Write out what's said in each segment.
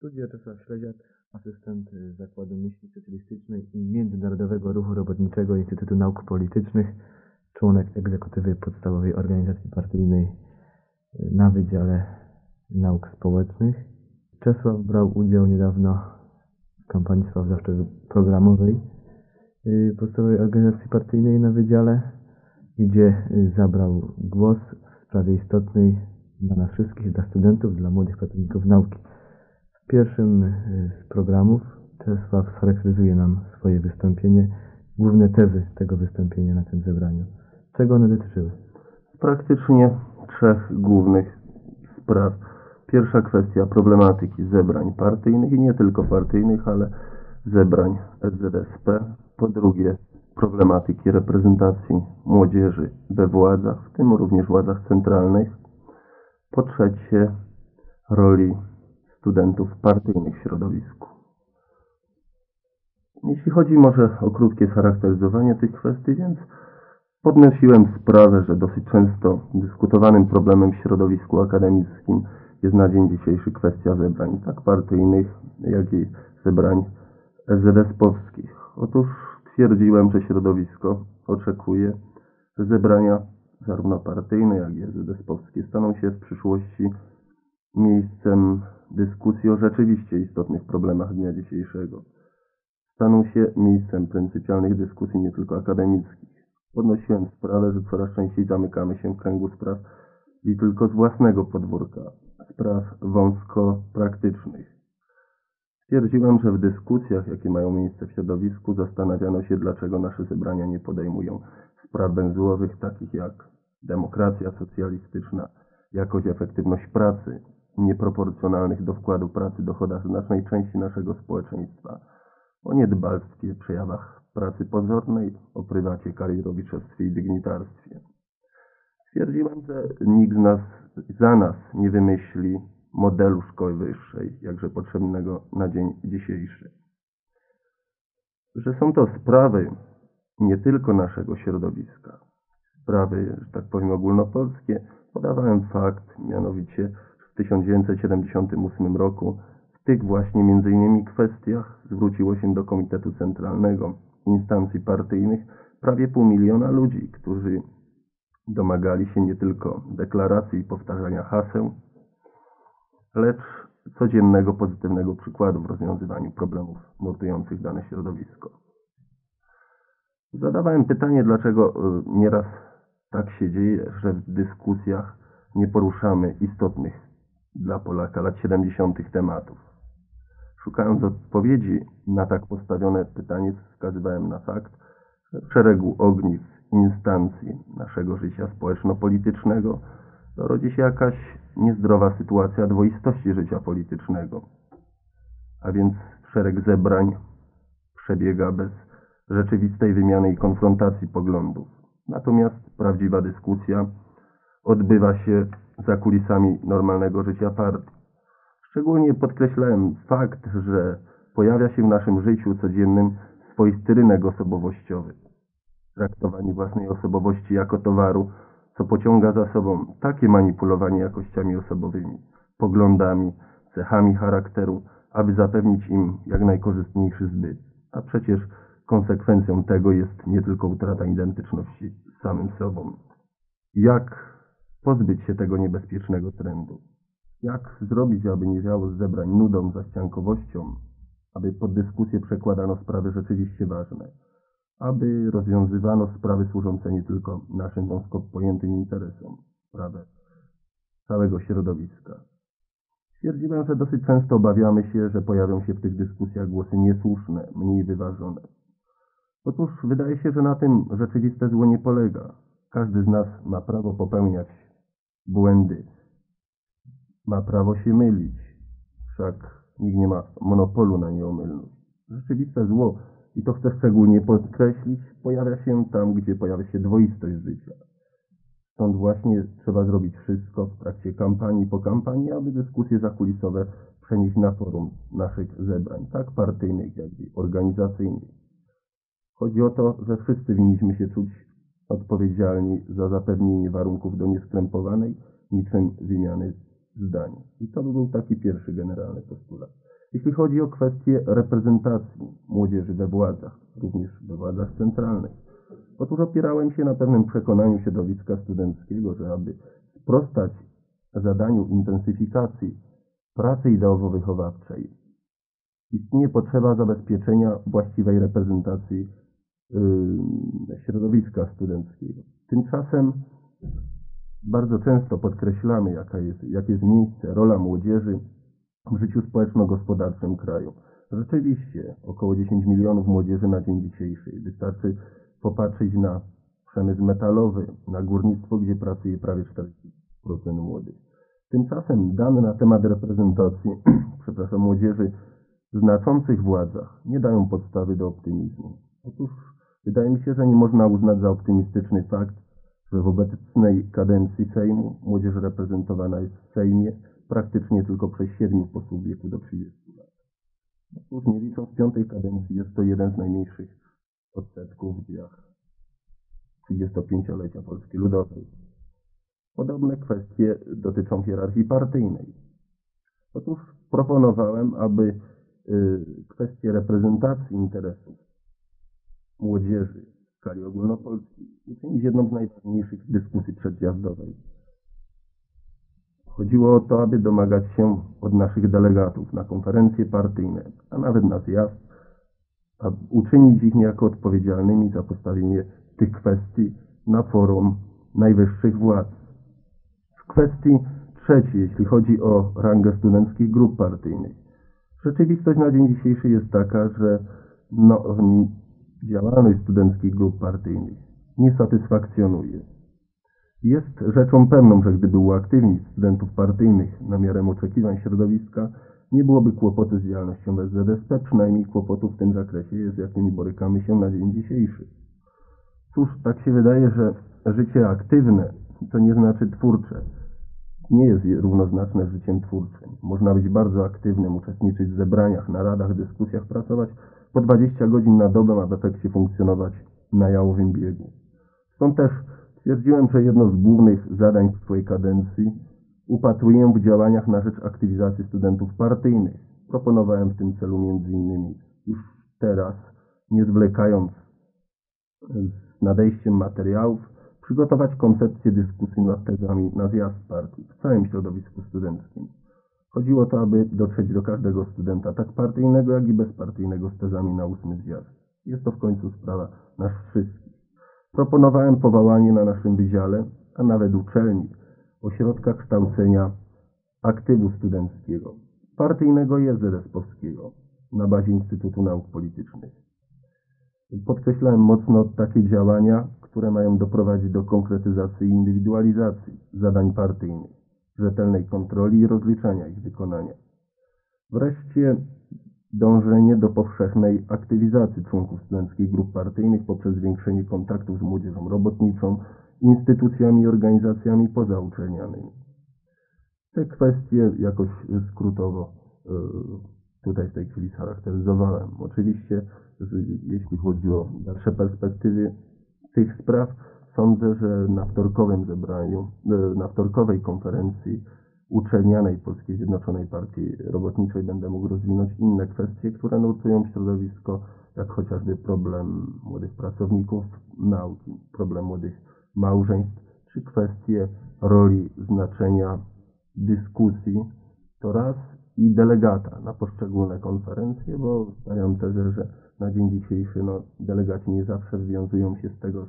Studio Czesław Śledziak, asystent Zakładu Myśli Socjalistycznej i Międzynarodowego Ruchu Robotniczego Instytutu Nauk Politycznych, członek egzekutywy podstawowej organizacji partyjnej na Wydziale Nauk Społecznych. Czesław brał udział niedawno w kampanii sprawozdawczej programowej podstawowej organizacji partyjnej na Wydziale, gdzie zabrał głos w sprawie istotnej dla nas wszystkich, dla studentów, dla młodych pracowników nauki. W pierwszym z programów Czesław scharakteryzuje nam swoje wystąpienie, główne tezy tego wystąpienia na tym zebraniu. Czego one dotyczyły? Praktycznie trzech głównych spraw. Pierwsza kwestia problematyki zebrań partyjnych i nie tylko partyjnych, ale zebrań SZSP. Po drugie problematyki reprezentacji młodzieży we władzach, w tym również władzach centralnych. Po trzecie roli studentów partyjnych w środowisku. Jeśli chodzi może o krótkie charakteryzowanie tych kwestii, więc podnosiłem sprawę, że dosyć często dyskutowanym problemem w środowisku akademickim jest na dzień dzisiejszy kwestia zebrań tak partyjnych, jak i zebrań SZSP-owskich. Otóż twierdziłem, że środowisko oczekuje, że zebrania zarówno partyjne, jak i SZSP-owskie staną się w przyszłości miejscem dyskusji o rzeczywiście istotnych problemach dnia dzisiejszego. Staną się miejscem pryncypialnych dyskusji nie tylko akademickich. Podnosiłem sprawę, że coraz częściej zamykamy się w kręgu spraw i tylko z własnego podwórka, spraw wąsko praktycznych. Stwierdziłem, że w dyskusjach, jakie mają miejsce w środowisku, zastanawiano się, dlaczego nasze zebrania nie podejmują spraw węzłowych, takich jak demokracja socjalistyczna, jakość, efektywność pracy, nieproporcjonalnych do wkładu pracy dochodach znacznej części naszego społeczeństwa, o niedbalstwie, przejawach pracy pozornej, o prywacie, karierowiczostwie i dygnitarstwie. Stwierdziłem, że nikt za nas nie wymyśli modelu szkoły wyższej, jakże potrzebnego na dzień dzisiejszy. Że są to sprawy nie tylko naszego środowiska, sprawy, że tak powiem, ogólnopolskie. Podawałem fakt, mianowicie, że w 1978 roku w tych właśnie m.in. kwestiach zwróciło się do Komitetu Centralnego instancji partyjnych prawie 500 000 ludzi, którzy domagali się nie tylko deklaracji i powtarzania haseł, lecz codziennego pozytywnego przykładu w rozwiązywaniu problemów nurtujących dane środowisko. Zadawałem pytanie, dlaczego nieraz tak się dzieje, że w dyskusjach nie poruszamy istotnych dla Polaka lat 70. tematów. Szukając odpowiedzi na tak postawione pytanie, wskazywałem na fakt, że w szeregu ogniw instancji naszego życia społeczno-politycznego rodzi się jakaś niezdrowa sytuacja dwoistości życia politycznego. A więc szereg zebrań przebiega bez rzeczywistej wymiany i konfrontacji poglądów. Natomiast prawdziwa dyskusja odbywa się za kulisami normalnego życia partii. Szczególnie podkreślałem fakt, że pojawia się w naszym życiu codziennym swoisty rynek osobowościowy. Traktowanie własnej osobowości jako towaru, co pociąga za sobą takie manipulowanie jakościami osobowymi, poglądami, cechami charakteru, aby zapewnić im jak najkorzystniejszy zbyt. A przecież konsekwencją tego jest nie tylko utrata identyczności z samym sobą. Jak pozbyć się tego niebezpiecznego trendu? Jak zrobić, aby nie wiało z zebrań nudą, zaściankowością, aby pod dyskusję przekładano sprawy rzeczywiście ważne, aby rozwiązywano sprawy służące nie tylko naszym wąsko pojętym interesom, sprawę całego środowiska. Stwierdziłem, że dosyć często obawiamy się, że pojawią się w tych dyskusjach głosy niesłuszne, mniej wyważone. Otóż wydaje się, że na tym rzeczywiste zło nie polega. Każdy z nas ma prawo popełniać błędy, ma prawo się mylić, wszak nikt nie ma monopolu na nieomylność. Rzeczywiste zło, i to chcę szczególnie podkreślić, pojawia się tam, gdzie pojawia się dwoistość życia. Stąd właśnie trzeba zrobić wszystko w trakcie kampanii, po kampanii, aby dyskusje zakulisowe przenieść na forum naszych zebrań, tak partyjnych, jak i organizacyjnych. Chodzi o to, że wszyscy winniśmy się czuć odpowiedzialni za zapewnienie warunków do nieskrępowanej niczym wymiany zdań. I to by był taki pierwszy generalny postulat. Jeśli chodzi o kwestię reprezentacji młodzieży we władzach, również we władzach centralnych, otóż opierałem się na pewnym przekonaniu środowiska studenckiego, że aby sprostać zadaniu intensyfikacji pracy ideowo-wychowawczej, istnieje potrzeba zabezpieczenia właściwej reprezentacji środowiska studenckiego. Tymczasem bardzo często podkreślamy, jakie jest miejsce, rola młodzieży w życiu społeczno-gospodarczym kraju. Rzeczywiście około 10 milionów młodzieży na dzień dzisiejszy. Wystarczy popatrzeć na przemysł metalowy, na górnictwo, gdzie pracuje prawie 40% młodych. Tymczasem dane na temat reprezentacji młodzieży w znaczących władzach nie dają podstawy do optymizmu. Otóż wydaje mi się, że nie można uznać za optymistyczny fakt, że w obecnej kadencji Sejmu młodzież reprezentowana jest w Sejmie praktycznie tylko przez 7 posłów w wieku do 30 lat. Otóż nie licząc 5. kadencji jest to jeden z najmniejszych odsetków w dziejach 35-lecia Polski Ludowej. Podobne kwestie dotyczą hierarchii partyjnej. Otóż proponowałem, aby kwestie reprezentacji interesów młodzieży w skali ogólnopolskiej uczynić jedną z najważniejszych dyskusji przedzjazdowej. Chodziło o to, aby domagać się od naszych delegatów na konferencje partyjne, a nawet na zjazd, aby uczynić ich niejako odpowiedzialnymi za postawienie tych kwestii na forum najwyższych władz. W kwestii trzeciej, jeśli chodzi o rangę studenckich grup partyjnych, rzeczywistość na dzień dzisiejszy jest taka, że działalność studenckich grup partyjnych nie satysfakcjonuje. Jest rzeczą pewną, że gdyby uaktywnić studentów partyjnych na miarę oczekiwań środowiska, nie byłoby kłopotu z działalnością w SZSP, przynajmniej kłopotów w tym zakresie, z jakimi borykamy się na dzień dzisiejszy. Cóż, tak się wydaje, że życie aktywne to nie znaczy twórcze. Nie jest równoznaczne z życiem twórczym. Można być bardzo aktywnym, uczestniczyć w zebraniach, naradach, dyskusjach, pracować po 20 godzin na dobę, a w efekcie funkcjonować na jałowym biegu. Stąd też stwierdziłem, że jedno z głównych zadań w swojej kadencji upatruję w działaniach na rzecz aktywizacji studentów partyjnych. Proponowałem w tym celu m.in. już teraz, nie zwlekając z nadejściem materiałów, przygotować koncepcję dyskusji nad tezami na zjazd partii w całym środowisku studenckim. Chodziło o to, aby dotrzeć do każdego studenta, tak partyjnego, jak i bezpartyjnego, z tezami na 8. zjazd. Jest to w końcu sprawa nas wszystkich. Proponowałem powołanie na naszym wydziale, a nawet uczelni, ośrodka kształcenia aktywu studenckiego, partyjnego i SZSP-owskiego na bazie Instytutu Nauk Politycznych. Podkreślałem mocno takie działania, które mają doprowadzić do konkretyzacji i indywidualizacji zadań partyjnych, rzetelnej kontroli i rozliczania ich wykonania. Wreszcie dążenie do powszechnej aktywizacji członków studenckich grup partyjnych poprzez zwiększenie kontaktów z młodzieżą robotniczą, instytucjami i organizacjami pozauczelnianymi. Te kwestie jakoś skrótowo tutaj w tej chwili scharakteryzowałem. Oczywiście, jeśli chodzi o dalsze perspektywy tych spraw, sądzę, że na wtorkowym zebraniu, na wtorkowej konferencji uczelnianej Polskiej Zjednoczonej Partii Robotniczej będę mógł rozwinąć inne kwestie, które nurtują środowisko, jak chociażby problem młodych pracowników nauki, problem młodych małżeństw, czy kwestie roli, znaczenia dyskusji, to raz, i delegata na poszczególne konferencje, bo stawiam tezę, że na dzień dzisiejszy delegaci nie zawsze wywiązują się z tego,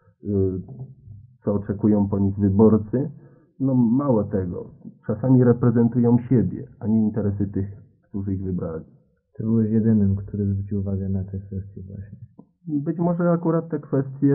co oczekują po nich wyborcy. Mało tego, czasami reprezentują siebie, a nie interesy tych, którzy ich wybrali. Ty byłeś jedynym, który zwrócił uwagę na te kwestie właśnie. Być może akurat te kwestie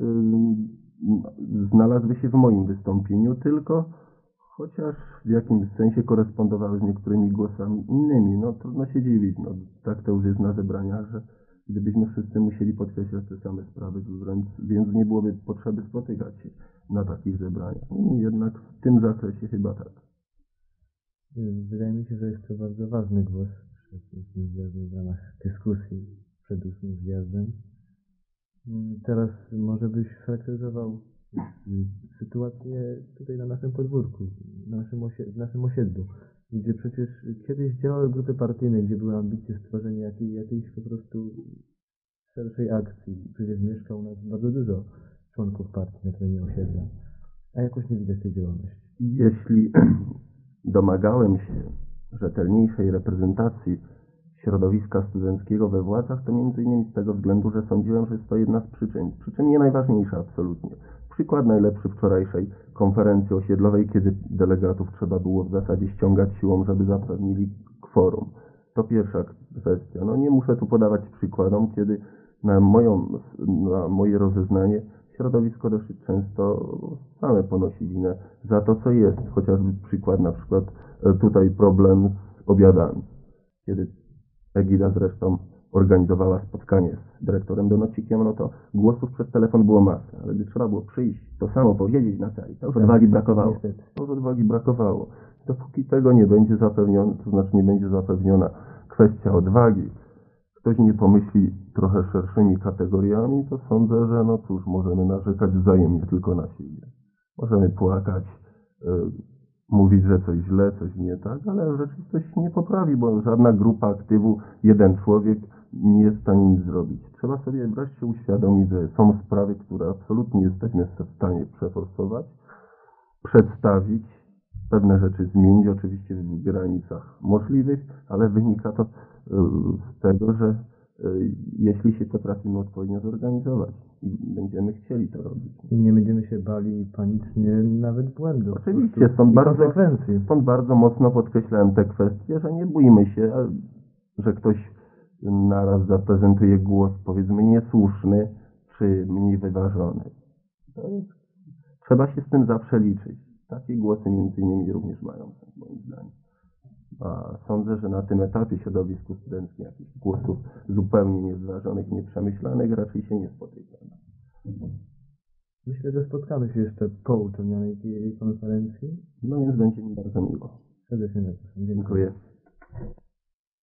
znalazły się w moim wystąpieniu, tylko chociaż w jakimś sensie korespondowały z niektórymi głosami innymi. Trudno się dziwić. Tak to już jest na zebraniach, że gdybyśmy wszyscy musieli podkreślać te same sprawy, więc nie byłoby potrzeby spotykać się na takich zebraniach. Jednak w tym zakresie chyba tak. Wydaje mi się, że jest to bardzo ważny głos przed 8. zjazdem w ramach dyskusji przed 8. zjazdem. Teraz może byś charakteryzował sytuację tutaj na naszym podwórku, w naszym osiedlu. gdzie przecież kiedyś działały grupy partyjne, gdzie były ambicje stworzenia jakiejś po prostu szerszej akcji. Przecież mieszka u nas bardzo dużo członków partii na terenie osiedla, a jakoś nie widać tej działalności. Jeśli domagałem się rzetelniejszej reprezentacji środowiska studenckiego we władzach, to między innymi z tego względu, że sądziłem, że jest to jedna z przyczyn nie najważniejsza absolutnie. Przykład najlepszy wczorajszej konferencji osiedlowej, kiedy delegatów trzeba było w zasadzie ściągać siłą, żeby zapewnili kworum. To pierwsza kwestia. No nie muszę tu podawać przykładom, kiedy na moje rozeznanie środowisko dosyć często same ponosi winę za to, co jest. Chociażby przykład, na przykład tutaj problem z obiadami. Kiedy Egida zresztą organizowała spotkanie z dyrektorem Donocikiem, no to głosów przez telefon było masę, ale gdy trzeba było przyjść, to samo powiedzieć na sali, to już odwagi brakowało. To już odwagi brakowało. Dopóki tego nie będzie zapewnione, to znaczy nie będzie zapewniona kwestia odwagi, ktoś nie pomyśli trochę szerszymi kategoriami, to sądzę, że no cóż, możemy narzekać wzajemnie tylko na siebie. Możemy płakać, mówić, że coś źle, coś nie tak, ale rzeczywistość się nie poprawi, bo żadna grupa aktywu, jeden człowiek nie jest w stanie nic zrobić. Trzeba sobie wreszcie uświadomić, że są sprawy, które absolutnie jesteśmy w stanie przeforsować, przedstawić, pewne rzeczy zmienić, oczywiście w granicach możliwych, ale wynika to z tego, że jeśli się potrafimy odpowiednio zorganizować i będziemy chcieli to robić. I nie będziemy się bali panicznie nawet błędów. Oczywiście, stąd bardzo mocno podkreślałem tę kwestię, że nie bójmy się, że ktoś naraz zaprezentuje głos, powiedzmy, niesłuszny czy mniej wyważony. Trzeba się z tym zawsze liczyć. Takie głosy między innymi również mają sens, moim zdaniem. A sądzę, że na tym etapie środowisku studenckim jakichś głosów zupełnie niezważonych, nieprzemyślanych raczej się nie spotyka. Myślę, że spotkamy się jeszcze po uczelnianej konferencji. No więc będzie mi bardzo miło. Serdecznie zapraszam. Dziękuję.